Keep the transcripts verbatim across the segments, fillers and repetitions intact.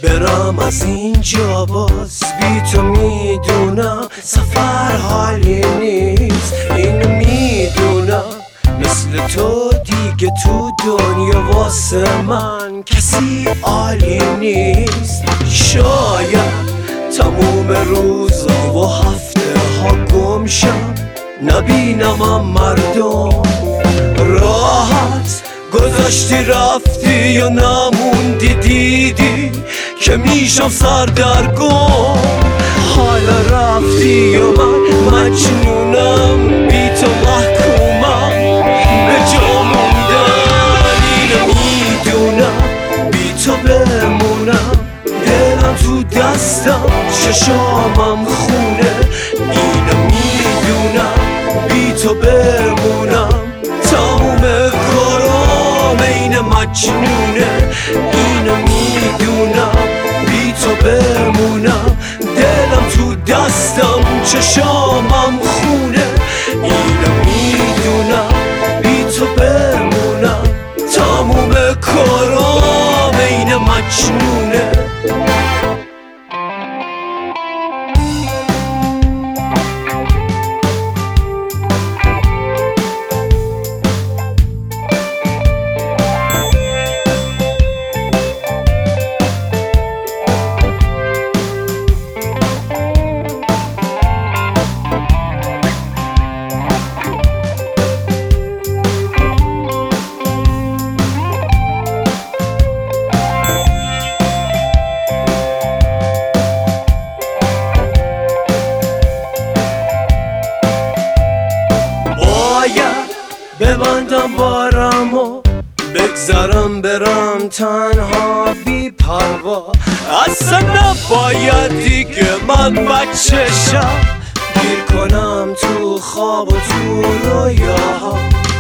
برم از اینجا باز بی تو میدونم سفر حالی نیست. اینو میدونم مثل تو دیگه تو دنیا واسه من کسی عالی نیست. شاید تموم روزا و هفته ها گم شم نبینمم مردم. راحت گذاشتی رفتی یا نموندی دیدی که میشم سردرگم. حالا رفتی و من مجنونم بی تو محکومم به جا موندن. اینو میدونم بی تو بمونم دلم تو دستم چشامم خونه. اینو میدونم بی تو بمونم تموم کارام این مجنونه. اینو میدونم بی تو بمونم دلم تو دستم چشامم خونه. اینو میدونم بی تو بمونم تموم کارام این مجنونه. ببندم بارم و بگذرم برم تنها بی پروا. اصلا نباید دیگه من بچه شم گیر کنم تو خواب و تو رویاها.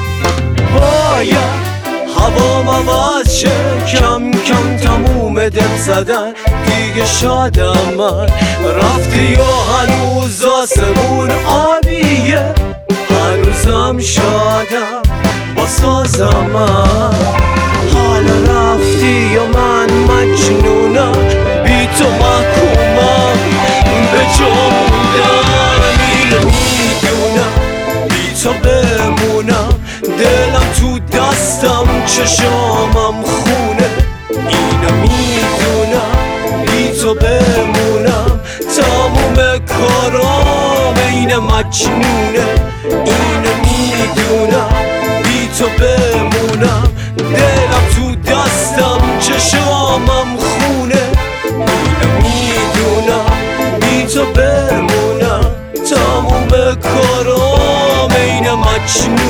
باید هوام عوض شه کم کم تموم دل زدن دیگه شادم من. رفتی و هنوز آسمون آبیه هنوزم شادم با سازم من. حالا رفتی و من مجنونم بی تو محکومم به جا موندن. اینو میدونم بی تو بمونم دلم تو دستم چشامم خونه. اینو میدونم بی تو بمونم تموم کارام این مجنونه. اینو میدونم بی تو بمونم دلم تو دستم چشامم خونه. اینو میدونم بی تو بمونم تموم کارام این مجنونه.